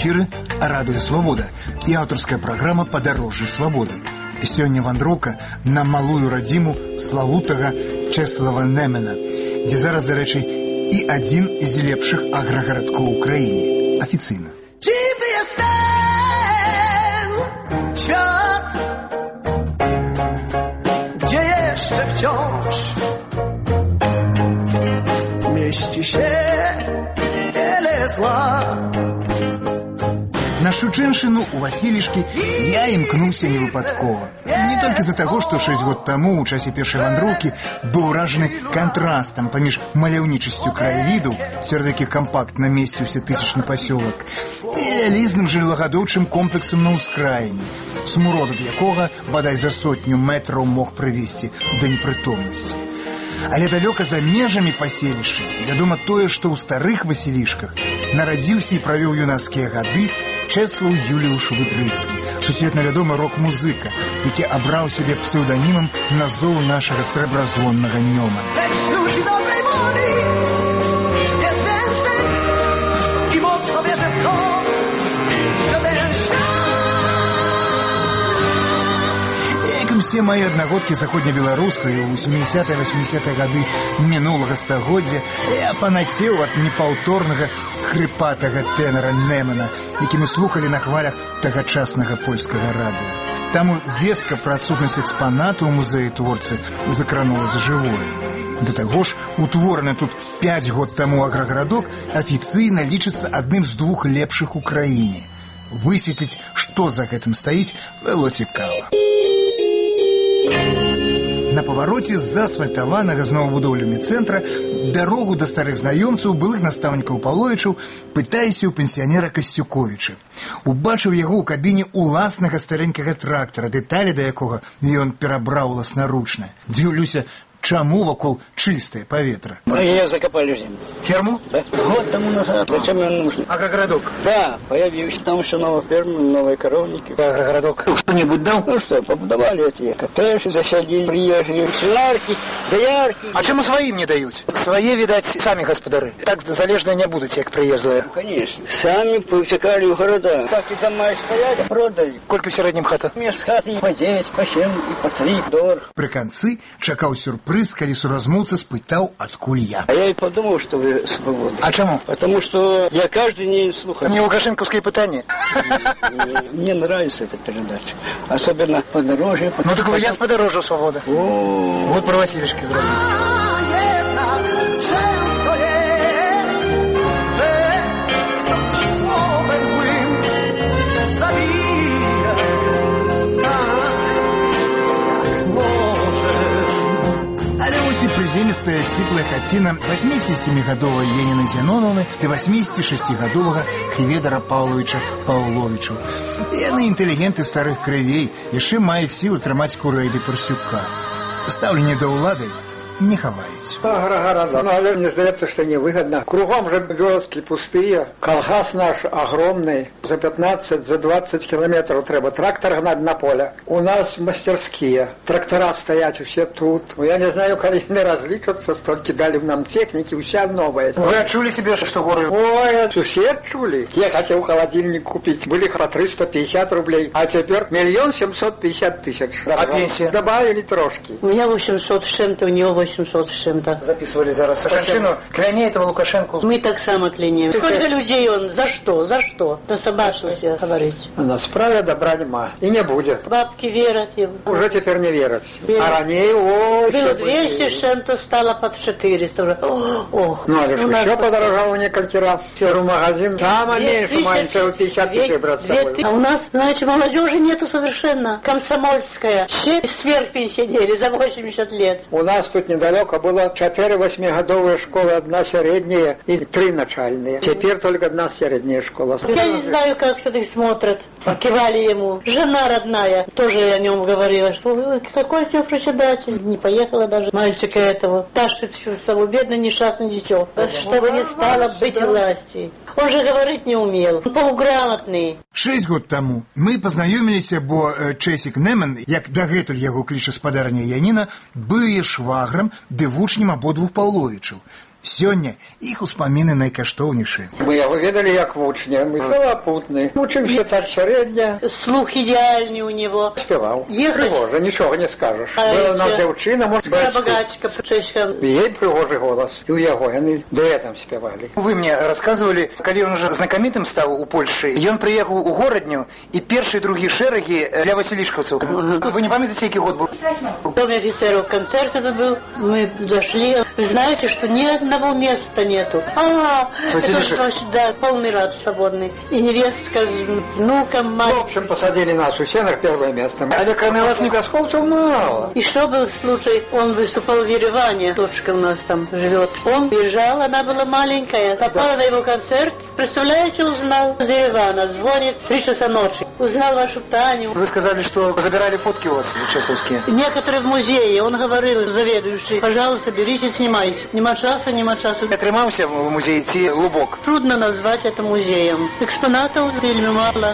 эфіры «Радыё Свабода» і аўтарская праграма «Падарожжа свабоды». Сёння вандроўка на малую радзіму славутага Чэслава Немена, дзе зараз, дарэчы, і адзін з лепшых аграгарадкоў у краіне. Афіцыйна. Чым ты jestem? Świat, gdzie jeszcze wciąż mieści się wiele zła. На Шучэншыну у Васілішкі я імкнуўся невыпадкова. Не толькі з-за таго, што 6 год таму у часе першай вандроўкі быў уражаны кантрастам паміж маляўнічасцю краявідаў, сярод якіх кампактна месціўся тысячны пасёлак, і вялізным жыллагадоўчым комплексам на ўскраіне, смурод ад якога бадай за 100 метраў мог прывесці да непрытомнасці. Але далёка за межамі паселішча вядома тое, што ў старых Васілішках нарадзіўся і правёў юнацкія гады Чэслаў Юліуш Выдрыцкі, сусветна вядомы рок-музыка, які абраў сябе псеўданімам на зоў нашага срэбразвоннага Нёмана. Усе мои аднагодкі заходнебеларусы ў 70-80 гады мінулага стагоддзя я фанацеў ад непаўторнага хрыпатага тэнара Немана, які мы слухалі на хвалях тагачаснага польскага радыё. Таму вестка пра адсутнасць экспанату ў музеі творцы закранула за жывое. Да таго ж, утвораны тут 5 год таму аграгарадок афіцыйна лічыцца адным з 2 лепшых у краіне. Высветліць, што за гэтым стаіць, было цікава. На павароце з заасфальтаванага з новабудоўлямі цэнтра дарогу да старых знаёмцаў, былых настаўнікаў Павловічаў, пытаюся ў пенсіянера Касцюковіча. Убачыў яго ў кабіне уласнага старэнькага трактара, дэталі да якога ён перабраў уласнаручна. Дзіўлюся, чаму вакол чыстае паветра? Ее закопали в землю. Ферму? Да. Год тому назад. Зачем он нужен? Агрогородок? Да, появился там еще новая ферма, новые коровники. Агрогородок что-нибудь дал? Ну что, побудовали эти коттеджи, заселили приезжие, свинарки, доярки. А чему своим не дают? Свои, видать, сами господары. Так залежные не будут, как приезжие. Ну, конечно. Сами повтекали в города. Так и дома стояли, продали. Сколько в среднем хата? Мест хаты по 9, по 7 и по 3 долларов. При конце чакал сюрприз, калі суразмоўца спытаў, адкуль я. А я и подумал, что вы свободны. А чему? Потому что я каждый день слухаю. Не лукашенковские пытания. Мне нравится эта передача. Особенно подорожье. Ну так я с подорожья свобода. Вот про Василишки zrobił. Приземистая сціплая хаціна 87-гадовай Еніны Зяноновны і 86-гадовага Хведара Паўловіча Паўловічаў. Яны інтэлігенты старых крывей, яшчэ маюць сілы трымаць курэйды Парсюка. Стаўленне да ўлады не хаваюць. Агрогородок. Ну, але мне здаецца, што невыгодно. Кругом же вёски пустые. Колгас наш огромный. За 15, за 20 километров треба трактор гнать на поле. У нас мастерские. Трактора стоять все тут. Я не знаю, коли не различатся, столько дали нам техники, вся новая. Вы отчули себе, что горы? Ой, сусед чули. Я хотел холодильник купить. Были по 350 рублей. А теперь 1 750 000. А пенсия? Добавили трошки. У меня 800 с чем-то, у него 800 с чем-то. Записывали зараз Сашанчину. Кляне этого Лукашенко. Мы так само клянем. Сколько людей он? За что? За что? Да собачился говорить. На справе добра нема. И не будет. Бабки верят ему. Уже теперь не верят. Верят. А ранее, ой, было 200 с чем-то, стало под 400 уже. Ох. Ну, а еще подорожало несколько раз. В магазин. Самое меньше, маленькое, 50 000 брать с собой. А у нас, знаете, молодежи нету совершенно. Комсомольская. Все сверхпенсионеры за 80 лет. У нас тут недалеко было 4 8-годовые школы, 1 средняя и 3 начальные. Теперь только 1 средняя школа. Я не знаю, как все-таки смотрят. Покивали ему. Жена родная тоже о нем говорила, что такой себе председатель. Не поехала даже мальчика этого. Тащит всю собой, бедное несчастное дитё. Чтобы не стало быть власти. Он же говорить не умел. Он полуграмотный. 6 год таму мы пазнаёміліся, бо Чэсік Немен, як дагэтуль яго кліча спадарня Яніна, быў яе шваграм ды вучнем абодвух Паўловічаў. Сёння іх успаміны найкаштоўнейшыя. Мы яго ведалі як вучня, мы калапутны. Вучымся так сярэдня. Слух идеальный у него. Спяваў. Ехать. Прыгожа, нічога не скажаш. Была нам дзяўчына, можа быць. Богачка, Пучечка. Ей прыгожы голас. І ў яго яны дуэтам спявалі. Вы мне рассказывали, когда он уже знакомитым стал у Польши, и он приехал у Городню, и первые и другие шереги для василишковцев. Вы не помните, какой год был? В Доме офицеров концерт этот был. Мы зашли. Вы знаете, что ни одного места нету. Да, полный рад свободный. И невестка с внуком, мать. В общем, посадили нас у сенах первое место. Але кроме вас никосковцев мало. И что был случай? Он выступал в Ереване. Дочка у нас там живет. Он уезжал, она была маленькая. Попала на его концерт. Представляете, узнал из Еревана. Звонит 3 часа ночи. Узнал вашу Таню. Вы сказали, что забирали фотки у вас часовские. Некоторые в музее. Он говорил, заведующий, пожалуйста, берите, снимайте. Нема часу, нема часу. Отримався в музей идти Лубок. Трудно назвать это музеем. Экспонатов в фильме мало.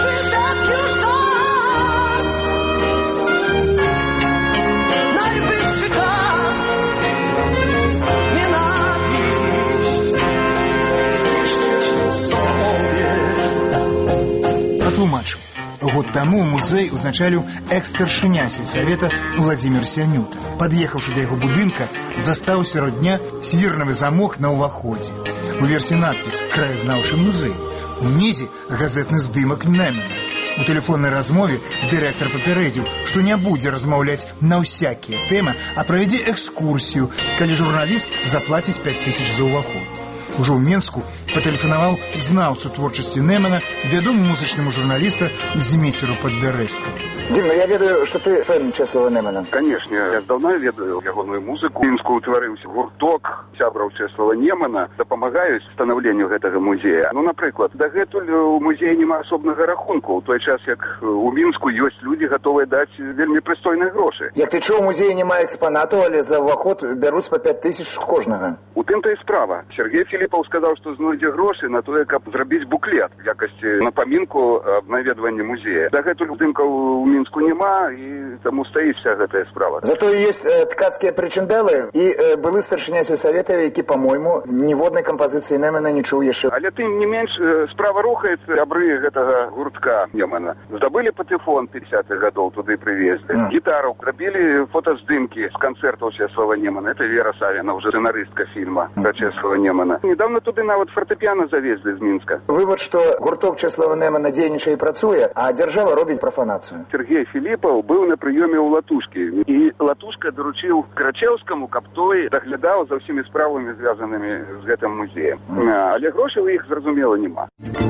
Патлумачу. Год таму музей узначаліў экс-старшыня сельсавета Владзімір Сянюта. Пад'ехаўшы да яго будынка, застаў сярод дня свірнавы замок на ўваходзе. Уверсе надпіс «Краязнаўчы музей». Унізе газетны здымак Нэмана. У тэлефоннай размове дырэктар папярэдзіў, што не будзе размаўляць на ўсякія тэмы, а правядзе экскурсію, калі журналіст заплаціць 5000 за ўваход. Ужо ў Менску патэлефанаваў знаўцу творчасці Нэмана, вядомому музычнаму журналіста Зміцеру Падбярэзскаму. Дим, ну я ведаю, что ты фэн Чеслава Нэмана. Конечно, я давно ведаю ягоную музыку. В Мінску утварыўся гурток сябраў Чеслава Нэмана, дапамагаюць станаўленню гэтага музея. Ну, напрыклад, дагэтуль у музеі няма асобнага рахунку, у той час, як у Мінску ёсць людзі, гатовыя даць вельмі прыстойныя грошы. Як ты чуў, у музеі няма экспанатаў, але за ўваход бяруць па 5000 кожнага. У тым-то і справа. Сергей Філіпаў сказаў, што знойдзе грошы на тое, каб зрабіць буклет в якасці напамінку аб наведванні музея. Дагэтуль здымкаў у Мінску няма, і таму стаіць вся гэтая справа. Зато ёсць ткацкія прычындалы і былы старшыня сельсавета, які, па-мойму, ніводнай кампазіцыі Нэмана не чуў яшчэ. Але тым не менш справа рухаецца. Сябры гэтага гуртка Нэмана здабылі патэфон 50-х гадоў, туды прывезлі. Гітару, рабілі фотаздымкі з канцэртаў Чеслава Нэмана. Это Вера Савіна, уже сцэнарыстка фільма про Чеслава Нэмана. Недавно туды нават фартэпіяна завезлі з Мінска. Вывод, што гурток Чеслава Нэмана дзейнічае і працуе, а дзяржава робіць прафанацыю. Сергей Філіпаў быў на прыёме ў Латушкі, і Латушка даручыў Крачеўскаму, каб той даглядаў за ўсімі справамі, звязанымі з гэтым музеем. Але грошай у іх, зразумела, няма.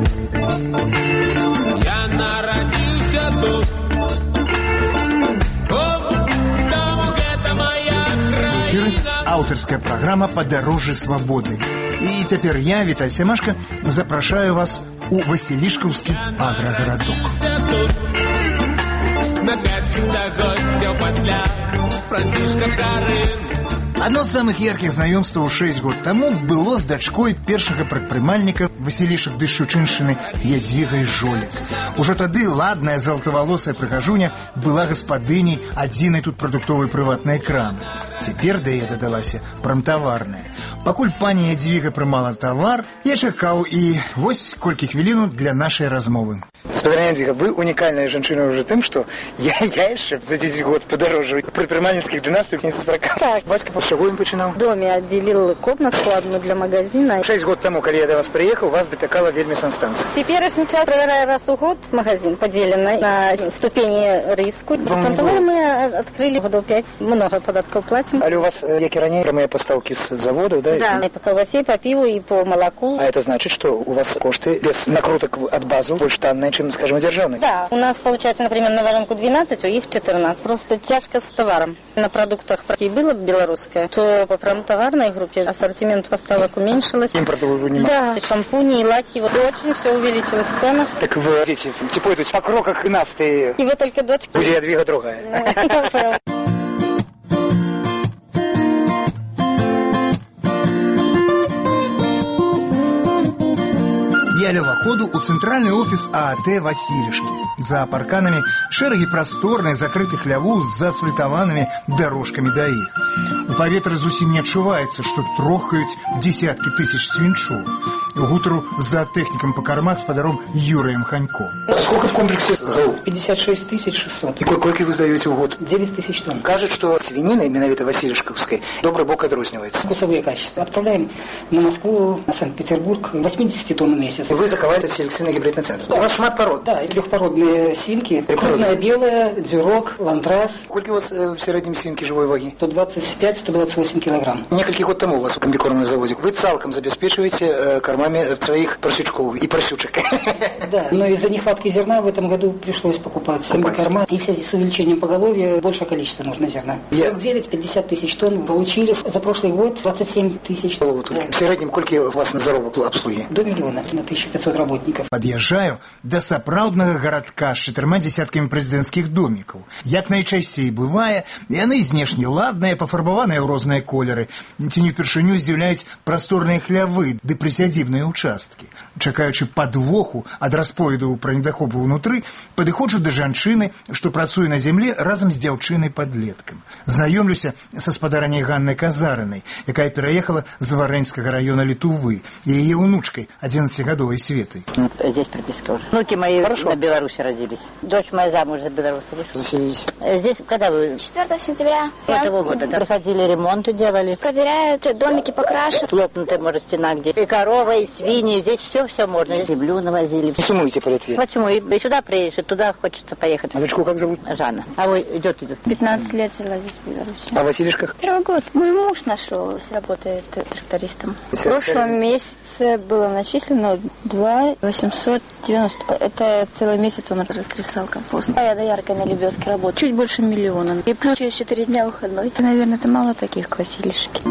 Я нарадзіўся тут. Гэта моя краіна. Аўтарская праграма «Падарожжы свабоды». І цяпер я, Віталь Сямашка, запрашаю вас у Васілішкаўскі аграгарадок. На 5 стагоддзяў пасля Францішка Скарын. Одно з самых яркіх знаёмстваў 6 год таму было з дачкой першага прадпрымальніка Васілішак Дышчучыншчыны Ядзвігай Жолі. Ужо тады ладная золотавалосая прыгажуня была гаспадыняй адзінай тут прадуктовай прыватнай крамы. Цяпер да яе дадалася прамтаварная. Пакуль пані Ядзвіга прымала тавар, я чакаў і вось колькі хвіліну для нашай размовы. Спадарня Ядвіга, вы унікальная жанчына ўжо тым, што я яшчэ за 10 год падарожжаю прадпрымальніцкіх дынастый не састрака. Так. Бацька з чаго ён пачынаў? В доме отделил комнатку одну для магазина. 6 год таму, калі я да вас прыехаў, вас дапякала вельмі санстанцыя. Теперешний час проверяю раз в год магазин, поделенный на ступени риску. Контовары мы открыли году 5, много податков платим. Але у вас, як і раней, прямые поставки с заводов, да? Да, и по колбасе, по пиву, и по молоку. А это значит, что у вас кошты без накруток от базы больше танные, чем, скажем, державные? Да, у нас получается, например, на варенку 12, у них 14. Просто тяжко с товаром. На продуктах было белорусское, то по промтоварной группе ассортимент поставок уменьшилось. Импорта вы не можете? Да, шампуни и лаки, вот очень все увеличилось в ценах. Так вы, дети, типа идут по кроках нас ты... И вы только дочки. Будет Ядвига другая. Я ля ўваходу ў цэнтральны офіс ААТ «Васілішкі». За парканамі шэрагі прасторнай закрытых хлявоў з заасфальтаванымі дарожкамі да іх. У паветра зусім не адчуваецца, што трохаюць дзесяткі тысяч свінчоў. Гутару з зоотэхнікам па кармах спадаром Юрыем Ханьком. Сколько в комплексе голов? 56 600. И сколько вы сдаете в год? 9 тысяч тонн. Кажут, что свинина, именно Васильишковской, добрый бок отрознивается. Вкусовые качества. Отправляем на Москву, на Санкт-Петербург 80 тонн в месяц. Вы заковали селекционный гибридный центр. Да. У вас шмат пород. Да, и трехпородные свинки. Крупная белая, дюрок, ландрас. Сколько у вас в среднем свинки живой ваги? 125-128 килограмм. Некалькі год тому у вас комбикормный заводик. Вы цалком забеспечиваете кормами своих просючков и просючек. Да, но из-за нехватки зерна в этом году пришлось покупать комбикорма. И в связи с увеличением поголовья большее количество нужно зерна. 49-50 тысяч тонн получили за прошлый год 27 тысяч тонн. Да. В среднем сколько у вас на заробок обслуги? До миллиона, на 1500 работников. Пад'язджаю да сапраўднага гарадка з 4 дзесяткамі прэзідэнцкіх домікаў. Як найчасцей бывае, яны знешне ладныя, пафарбаваныя ў розныя колеры. Ці не впершыню здзіўляюць прасторныя хлявы ды прысядзібныя участкі. Чакаючы падвоху ад расповедаў пра недахопы ўнутры, падыходжу да жанчыны, што працуе на зямлі разам з дзяўчынай-падлеткам. Знаёмлюся са спадараняй Ганнай Казарынай, якая пераехала з Варэнскага района Літувы, і яе унучкай, 11-гадовай Светай. Здесь прописка уже. Внуки мои на Беларуси родились. Дочь моя замуж за белоруса вышла. Заселились. Здесь когда вы? 4 сентября. Этого года, да? Приходили, ремонты делали. Проверяют, домики покрашены. Лопнутая, может, стена где. И корова, и свиньи. Здесь все можно. Землю навозили. Не сумуете по Литве? Почему? И сюда приедешь, и туда хочется поехать. А дочку как зовут? Жанна. А вы идет. 15 лет жила здесь в Беларуси. А в Василишках? 1 год. Мой муж нашел, работает трактористом. В прошлом месяце было начислено 2 890. Это целый месяц он растрясал компост. А я на яркой на лебедке работаю. Чуть больше миллиона. И плюс через 4 дня выходной. Наверное, это мало таких к Василишке.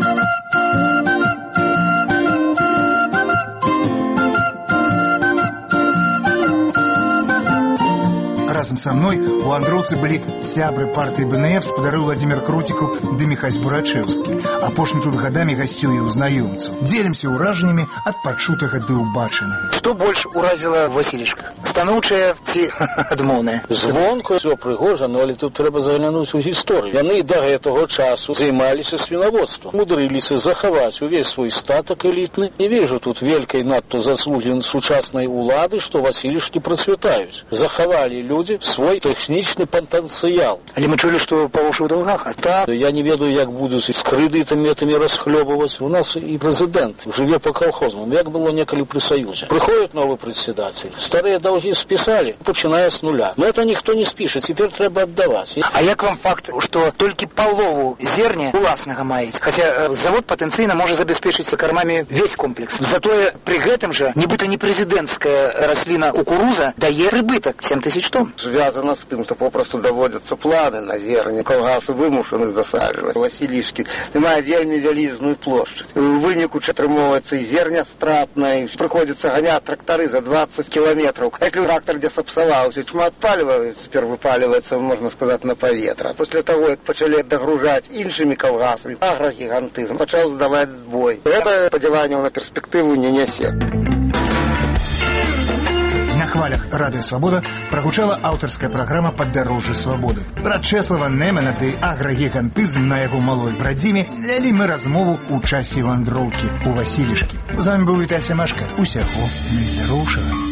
Разом со мной у андроўцы былі сябры партыі БНФ, спадары Владимир Крутиков ды Міхась Бурачэўскі. Апошні тут гадамі гасцюе ў знаёмцаў. Дзелімся ўражаннямі ад пачутага ды ўбачанага. Што больш уразіла в Василишках? Станоўчае ці адмоўнае? Звонку ўсё прыгожа, але тут трэба заглянуць у гісторыю. Яны да гэтага часу займаліся свінаводствам, мудрыліся захаваць увесь свой статак элітны. Не вижу тут вялікай надта заслугі сучаснай улады, што Василишкі працвітаюць. Захавалі людзі свой тэхнічны патэнцыял. Але мы чулі, што па ўшы ў даўгах. А так, я не ведаю, як будуць з крэдытамі этымі расхлёбваць. У нас і прэзідэнт жыве па калхознам, як было некалі пры Саюзе. Прыходит новый председатель, старые долги списали, начиная с нуля. Но это никто не спишет, теперь треба отдавать. А як вам факт, что только полову зерня уласнага маете? Хотя завод потенциально может забеспечить кормами весь комплекс. Зато при этом же, нібыта не президентская рослина кукуруза дае прибыток 7 тысяч тонн. Звязано с тем, что попросту доводятся планы на зерне. Колгасы вымушаны засадживать. Василишки мае вельмі вялізную площадь. В выніку атрымоўваецца і зерня стратнае, приходится гонять тракторы за 20 километров. Если трактор где сапсаваўся, шмат паліва теперь выпаливается, можно сказать, на поветра. После того, как начали догружать іншими колгасами, агрогигантизм начал сдавать бой. Это сподіванняў на перспективу не несе. На хвалях Радыё Свабода прагучала аўтарская праграма «Падарожжа свабоды». Пра Чэслава Нэмана ды аграгігантызм на яго малой брадзіме вялі мы размову ў часе вандроўкі ў Василішкі. З вами быў Віталь Семашка. Усяго найздароўшага.